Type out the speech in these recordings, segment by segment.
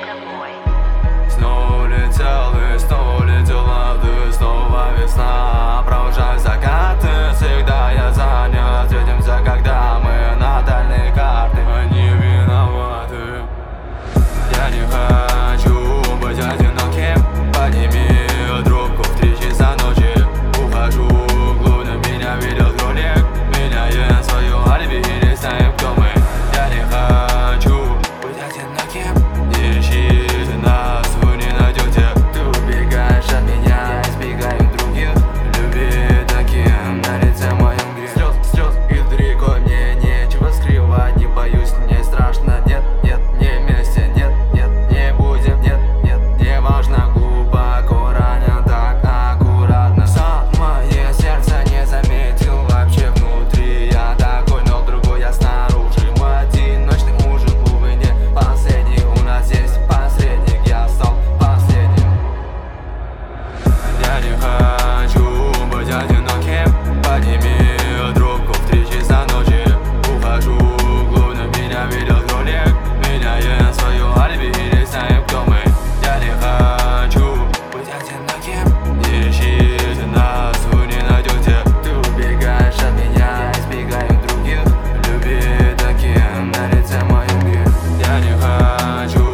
Снова улетел и снова улетела ты, снова весна. Провожаю закаты, всегда я занят. Встретимся, когда мы на дальние карты. Они виноваты. Я не хочу быть одиноким. Подними трубку в 3 часа ночи. Ухожу глубже, меня ведет кролик. Меняем свое алиби и не знаем, кто мы. Я не хочу быть одиноким. Ищите нас, вы не найдете. Ты убегаешь от меня, я избегаю других. Люби таким, на лице моем грех. Слез и рекой, мне нечего скрывать. Не боюсь, мне страшно, нет, нет, не вместе, нет, нет, не будем, нет, нет, не важно. Глубоко ранен, так аккуратно. Самое сердце не заметил вообще внутри. Я такой, но другой я снаружи. Мой одиночный ужин, увы, не последний. У нас есть посредник, я стал последним. Я не хочу быть одиноким. Подними трубку в 3 часа ночи. Ухожу глубже, меня ведет кролик. Меняем свое алиби и не знаем, кто мы. Я не хочу быть одиноким. Ищите нас, вы не найдете. Ты убегаешь от меня, я избегаю других. Люби таким, на лице моем грех. Я не хочу.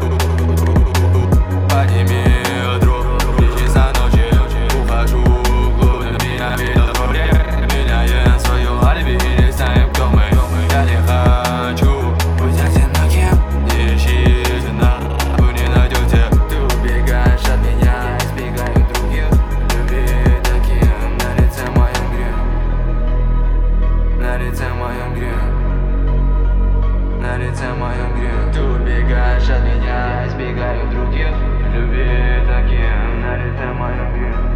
Подними трубку в 3 часа ночи. Ухожу глубже, меня ведет кролик. Меняем свое алиби и не знаем, кто мы. Я не хочу быть одиноким. Ищите нас, вы не найдете. Ты убегаешь от меня, я избегаю других. Люби таким, на лице моем грех. На лице моем грех. На лице моем грех. Ты убегаешь от меня, я избегаю других. Люби таким, на лице моем грех.